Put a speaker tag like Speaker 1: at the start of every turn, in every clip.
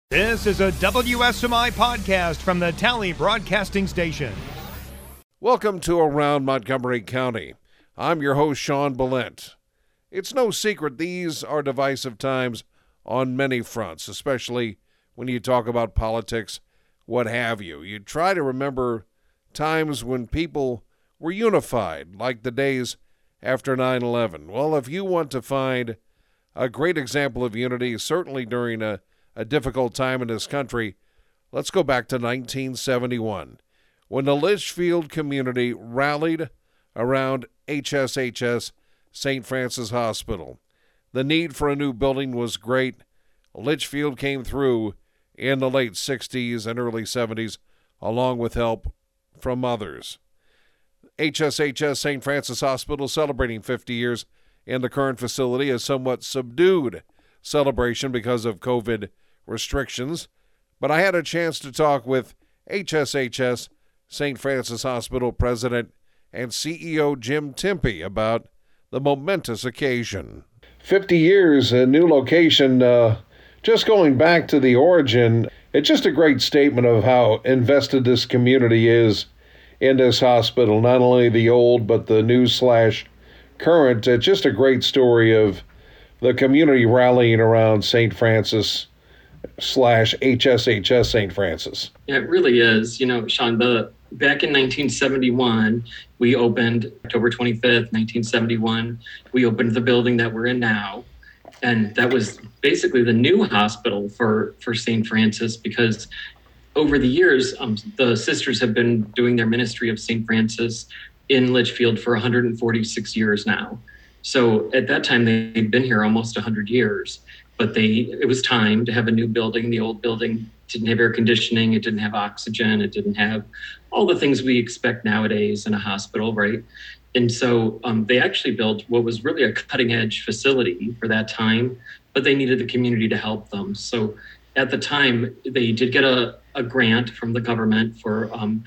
Speaker 1: This is a WSMI podcast from the Tally Broadcasting Station.
Speaker 2: Welcome to Around Montgomery County. I'm your host, Sean Billent. It's no secret these are divisive times on many fronts, especially when you talk about politics, what have you. You try to remember times when people were unified, like the days after 9/11. Well, if you want to find a great example of unity, certainly during a difficult time in this country, let's go back to 1971, when the Litchfield community rallied around HSHS St. Francis Hospital. The need for a new building was great. Litchfield came through in the late 60s and early 70s, along with help from others. HSHS St. Francis Hospital celebrating 50 years in the current facility, a somewhat subdued celebration because of COVID restrictions, but I had a chance to talk with HSHS St. Francis Hospital President and CEO Jim Timpe about the momentous occasion. 50 years, a new location, just going back to the origin, it's just a great statement of how invested this community is in this hospital, not only the old but the new/current. It's just a great story of the community rallying around St. Francis/HSHS St. Francis.
Speaker 3: Yeah, it really is. You know, Sean, back in 1971, we opened October 25th, 1971. We opened the building that we're in now. And that was basically the new hospital for St. Francis, because over the years, the sisters have been doing their ministry of St. Francis in Litchfield for 146 years now. So at that time, they'd been here almost 100 years, but it was time to have a new building. The old building didn't have air conditioning, it didn't have oxygen, it didn't have all the things we expect nowadays in a hospital, right? And so they actually built what was really a cutting edge facility for that time, but they needed the community to help them. So at the time, they did get a grant from the government for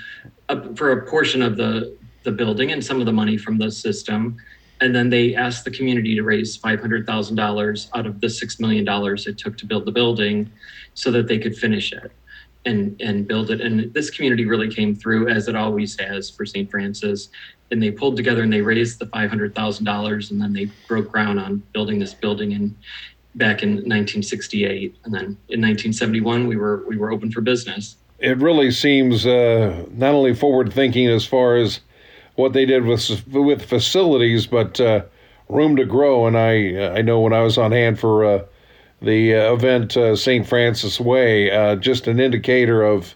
Speaker 3: a portion of the building and some of the money from the system. And then they asked the community to raise $500,000 out of the $6 million it took to build the building so that they could finish it and build it. And this community really came through, as it always has for St. Francis. And they pulled together and they raised the $500,000, and then they broke ground on building this building back in 1968. And then in 1971, we were open for business.
Speaker 2: It really seems not only forward thinking as far as what they did with facilities, but room to grow. And I know when I was on hand for the event St. Francis Way, just an indicator of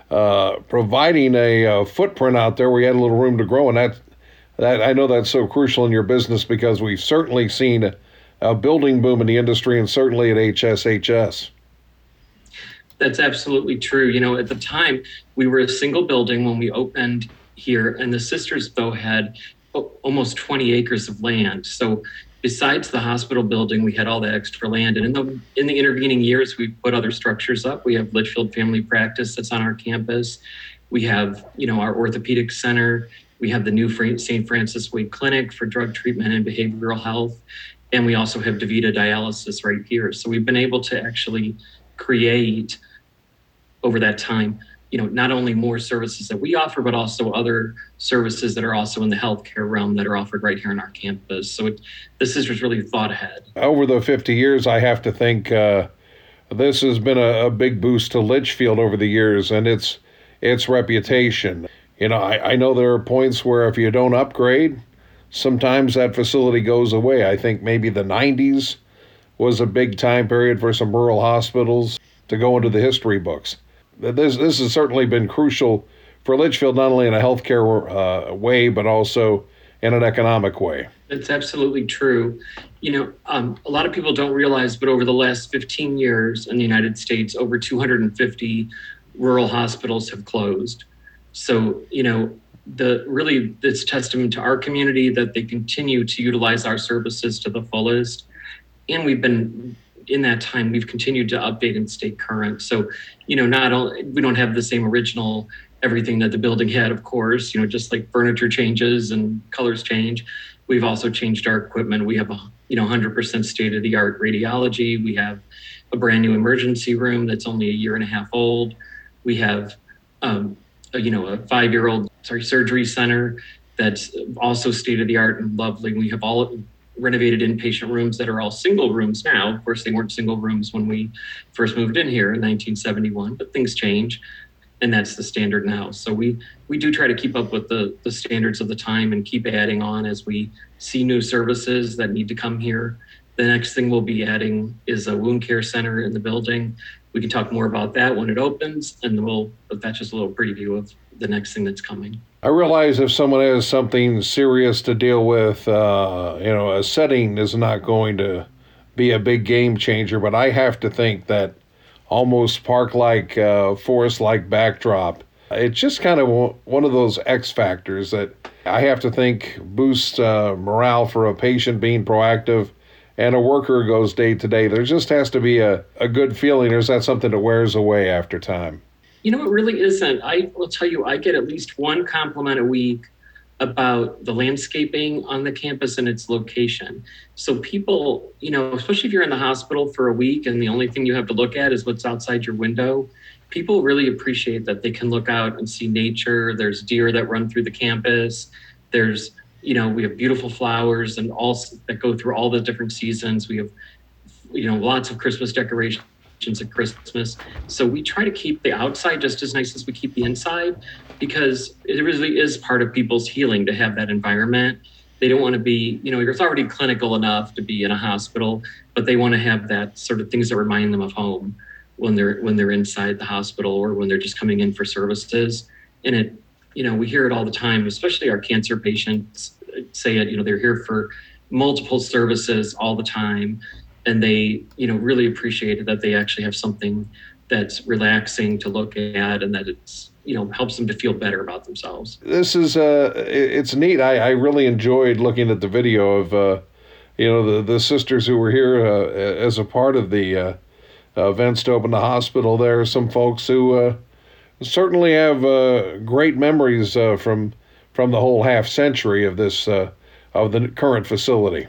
Speaker 2: providing a footprint out there where you had a little room to grow. And that I know that's so crucial in your business, because we've certainly seen a building boom in the industry, and certainly at HSHS.
Speaker 3: That's absolutely true. You know, at the time, we were a single building when we opened here, and the sisters, though, had almost 20 acres of land. So besides the hospital building, we had all the extra land. And in the intervening years, we put other structures up. We have Litchfield Family Practice that's on our campus. We have, our orthopedic center. We have the new St. Francis Way Clinic for drug treatment and behavioral health. And we also have DaVita Dialysis right here. So we've been able to actually create, over that time, not only more services that we offer, but also other services that are also in the healthcare realm that are offered right here on our campus. So the sisters really thought ahead. Over
Speaker 2: the 50 years, I have to think this has been a big boost to Litchfield over the years and its reputation. I know there are points where if you don't upgrade, sometimes that facility goes away. I think maybe the 90s was a big time period for some rural hospitals to go into the history books. This has certainly been crucial for Litchfield, not only in a healthcare way, but also in an economic way.
Speaker 3: That's absolutely true. A lot of people don't realize, but over the last 15 years in the United States, over 250 rural hospitals have closed. So, it's testament to our community that they continue to utilize our services to the fullest. And in that time, we've continued to update and stay current. So, not only, we don't have the same original everything that the building had, of course, just like furniture changes and colors change. We've also changed our equipment. We have 100% state-of-the-art radiology. We have a brand new emergency room that's only a year and a half old. We have, a 5-year-old surgery center that's also state-of-the-art and lovely. We have all renovated inpatient rooms that are all single rooms now. Of course, they weren't single rooms when we first moved in here in 1971, but things change, and that's the standard now. So we do try to keep up with the standards of the time and keep adding on as we see new services that need to come here. The next thing we'll be adding is a wound care center in the building. We can talk more about that when it opens, and that's just a little preview of the next thing that's coming.
Speaker 2: I realize if someone has something serious to deal with, a setting is not going to be a big game changer, but I have to think that almost park-like, forest-like backdrop, it's just kind of one of those X factors that I have to think boosts morale for a patient being proactive and a worker goes day to day. There just has to be a good feeling, or is that something that wears away after time?
Speaker 3: It really isn't. I will tell you, I get at least one compliment a week about the landscaping on the campus and its location. So people, especially if you're in the hospital for a week and the only thing you have to look at is what's outside your window, people really appreciate that they can look out and see nature. There's deer that run through the campus. There's, we have beautiful flowers and all that go through all the different seasons. We have, lots of Christmas decorations at Christmas. So we try to keep the outside just as nice as we keep the inside, because it really is part of people's healing to have that environment. They don't want to be, it's already clinical enough to be in a hospital, but they want to have that sort of things that remind them of home when they're inside the hospital or when they're just coming in for services. And it, we hear it all the time, especially our cancer patients say it, they're here for multiple services all the time. And they, really appreciate it that they actually have something that's relaxing to look at and that it's, helps them to feel better about themselves.
Speaker 2: This is, it's neat. I really enjoyed looking at the video of, the sisters who were here as a part of the events to open the hospital. There are some folks who certainly have great memories from the whole half century of this, of the current facility.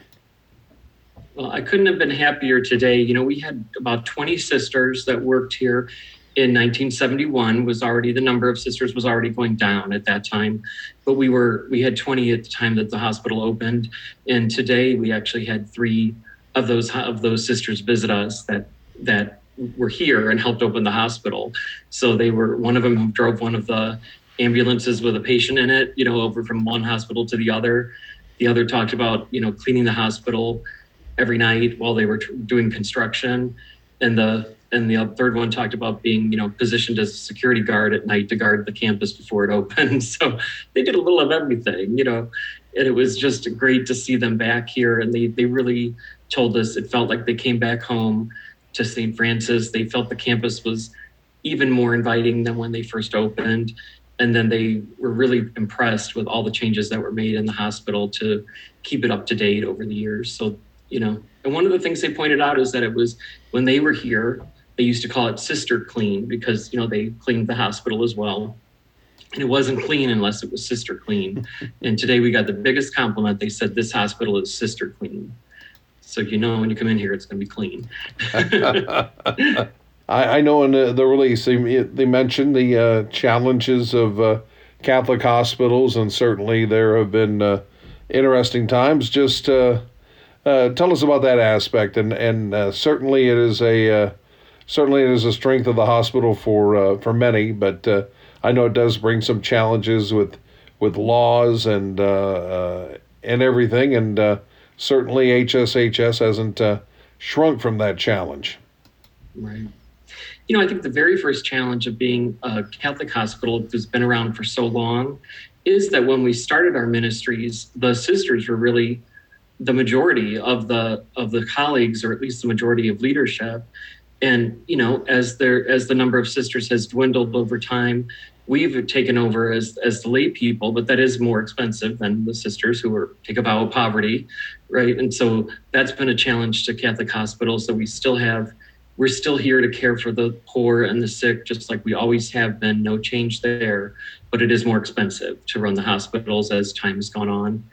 Speaker 3: Well, I couldn't have been happier today. We had about 20 sisters that worked here in 1971. The number of sisters was already going down at that time, but we had 20 at the time that the hospital opened. And today we actually had 3 of those sisters visit us that were here and helped open the hospital. So one of them who drove one of the ambulances with a patient in it, over from one hospital to the other. The other talked about, cleaning the hospital every night while they were doing construction. And the third one talked about being, positioned as a security guard at night to guard the campus before it opened. So they did a little of everything, and it was just great to see them back here. And they really told us it felt like they came back home to St. Francis. They felt the campus was even more inviting than when they first opened. And then they were really impressed with all the changes that were made in the hospital to keep it up to date over the years. So, and one of the things they pointed out is that it was when they were here, they used to call it sister clean because, they cleaned the hospital as well. And it wasn't clean unless it was sister clean. And today we got the biggest compliment. They said this hospital is sister clean. So, when you come in here, it's going to be clean.
Speaker 2: I know in the release they mentioned the challenges of Catholic hospitals, and certainly there have been interesting times. Just tell us about that aspect, and certainly it is a strength of the hospital for many, but I know it does bring some challenges with laws and everything, and certainly HSHS hasn't shrunk from that challenge.
Speaker 3: Right. I think the very first challenge of being a Catholic hospital that's been around for so long is that when we started our ministries, the sisters were really the majority of the colleagues, or at least the majority of leadership. And, as the number of sisters has dwindled over time, we've taken over as the lay people, but that is more expensive than the sisters who take a vow of poverty, right? And so that's been a challenge to Catholic hospitals that we're still here to care for the poor and the sick, just like we always have been, no change there, but it is more expensive to run the hospitals as time has gone on.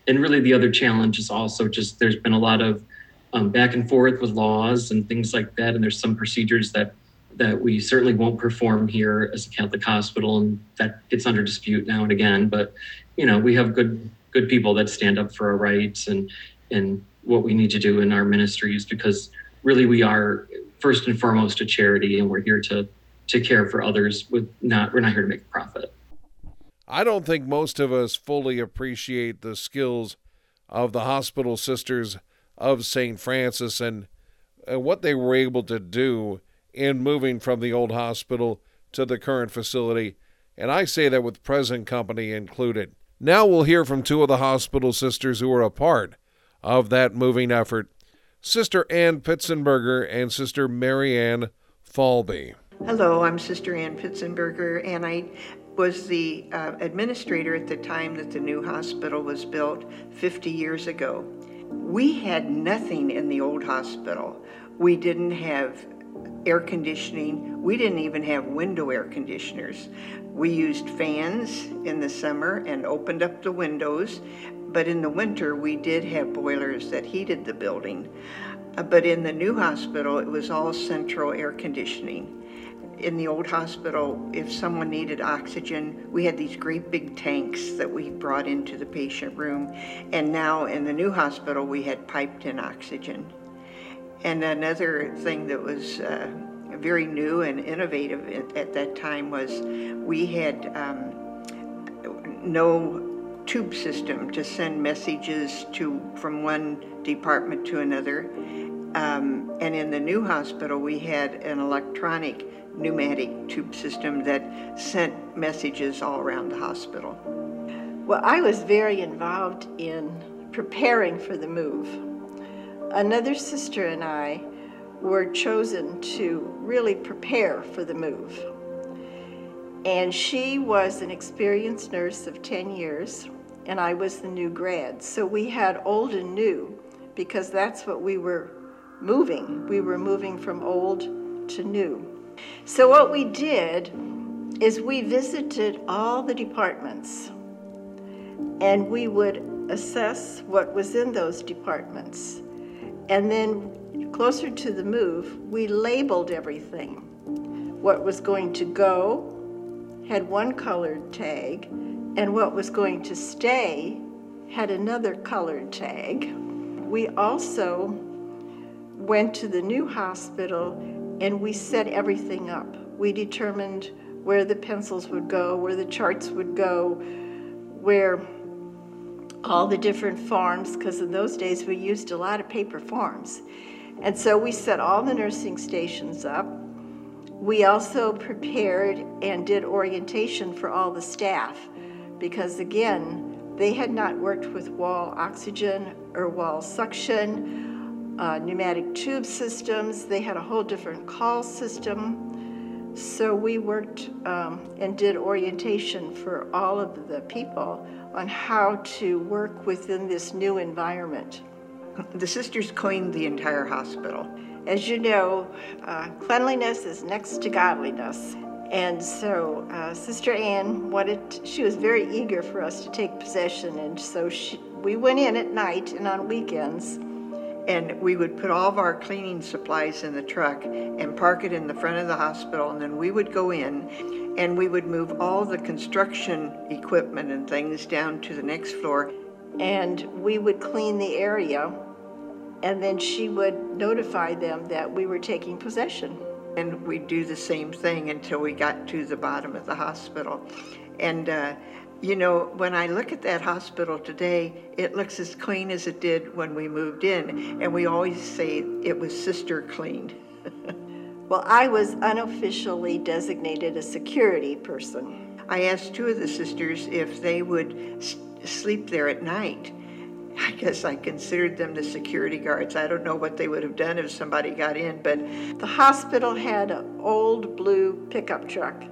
Speaker 3: And really the other challenge is also just there's been a lot of back and forth with laws and things like that. And there's some procedures that we certainly won't perform here as a Catholic hospital, and that it's under dispute now and again. But, we have good people that stand up for our rights and what we need to do in our ministries, because really we are first and foremost a charity, and we're here to care for others. We're not here to make a profit.
Speaker 2: I don't think most of us fully appreciate the skills of the hospital sisters of St. Francis and what they were able to do in moving from the old hospital to the current facility, and I say that with present company included. Now we'll hear from two of the hospital sisters who were a part of that moving effort, Sister Ann Pitzenberger and Sister Mary Ann Falby.
Speaker 4: Hello, I'm Sister Ann Pitzenberger, and I was the administrator at the time that the new hospital was built 50 years ago. We had nothing in the old hospital. We didn't have air conditioning. We didn't even have window air conditioners. We used fans in the summer and opened up the windows, but in the winter we did have boilers that heated the building. But in the new hospital, it was all central air conditioning. In the old hospital, if someone needed oxygen, we had these great big tanks that we brought into the patient room. And now in the new hospital, we had piped in oxygen. And another thing that was very new and innovative at that time was we had no tube system to send messages from one department to another. And in the new hospital, we had an electronic pneumatic tube system that sent messages all around the hospital.
Speaker 5: Well, I was very involved in preparing for the move. Another sister and I were chosen to really prepare for the move. And she was an experienced nurse of 10 years, and I was the new grad. So we had old and new, because that's what we were moving. We were moving from old to new. So what we did is we visited all the departments, and we would assess what was in those departments. And then closer to the move, we labeled everything. What was going to go had one colored tag, and what was going to stay had another colored tag. We also went to the new hospital and we set everything up. We determined where the pencils would go, where the charts would go, where all the different forms, because in those days we used a lot of paper forms. And so we set all the nursing stations up. We also prepared and did orientation for all the staff, because again, they had not worked with wall oxygen or wall suction, pneumatic tube systems. They had a whole different call system. So we worked and did orientation for all of the people on how to work within this new environment.
Speaker 4: The sisters cleaned the entire hospital.
Speaker 5: As you know, cleanliness is next to godliness. And so Sister Ann she was very eager for us to take possession, and so we went in at night and on weekends.
Speaker 4: And we would put all of our cleaning supplies in the truck and park it in the front of the hospital, and then we would go in and we would move all the construction equipment and things down to the next floor.
Speaker 5: And we would clean the area, and then she would notify them that we were taking possession.
Speaker 4: And we'd do the same thing until we got to the bottom of the hospital. And when I look at that hospital today, it looks as clean as it did when we moved in. And we always say it was sister cleaned.
Speaker 5: Well, I was unofficially designated a security person.
Speaker 4: I asked two of the sisters if they would sleep there at night. I guess I considered them the security guards. I don't know what they would have done if somebody got in, but
Speaker 5: the hospital had an old blue pickup truck,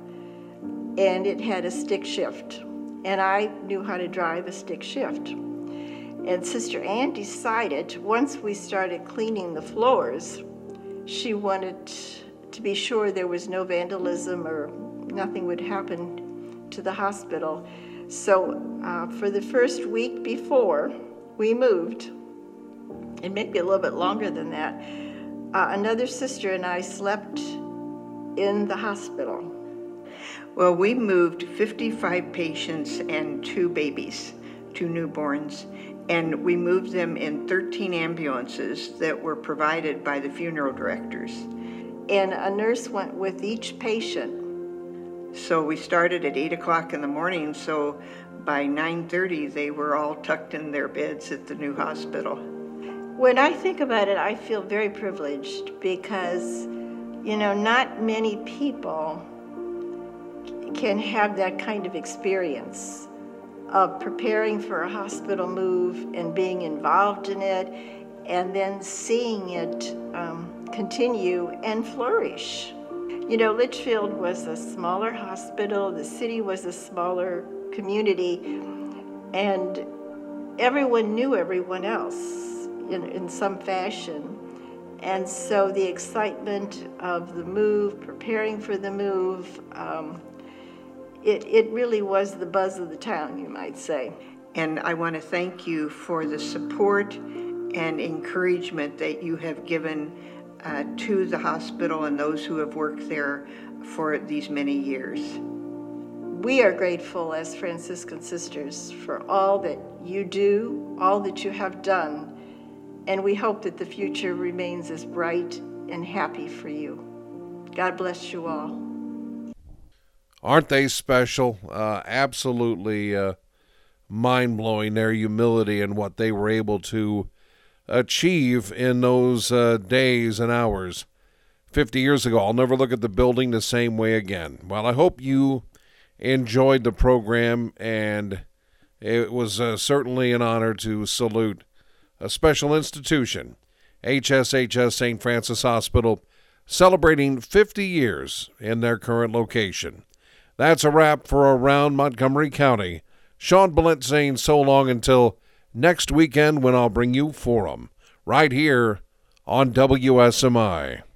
Speaker 5: and it had a stick shift. And I knew how to drive a stick shift. And Sister Ann decided, once we started cleaning the floors, she wanted to be sure there was no vandalism or nothing would happen to the hospital. So for the first week before, we moved, and maybe a little bit longer than that, another sister and I slept in the hospital.
Speaker 4: Well, we moved 55 patients and 2 babies, 2 newborns, and we moved them in 13 ambulances that were provided by the funeral directors.
Speaker 5: And a nurse went with each patient.
Speaker 4: So we started at 8 o'clock in the morning, so by 9:30 they were all tucked in their beds at the new hospital.
Speaker 5: When I think about it, I feel very privileged because, not many people can have that kind of experience of preparing for a hospital move and being involved in it, and then seeing it continue and flourish. Litchfield was a smaller hospital, the city was a smaller community, and everyone knew everyone else in some fashion. And so the excitement of the move, preparing for the move, it really was the buzz of the town, you might say.
Speaker 4: And I want to thank you for the support and encouragement that you have given to the hospital and those who have worked there for these many years.
Speaker 5: We are grateful as Franciscan Sisters for all that you do, all that you have done, and we hope that the future remains as bright and happy for you. God bless you all.
Speaker 2: Aren't they special? Absolutely mind-blowing, their humility and what they were able to achieve in those days and hours 50 years ago. I'll never look at the building the same way again. Well, I hope you enjoyed the program, and it was certainly an honor to salute a special institution, HSHS St. Francis Hospital, celebrating 50 years in their current location. That's a wrap for Around Montgomery County. Sean Billent saying so long until next weekend when I'll bring you Forum right here on WSMI.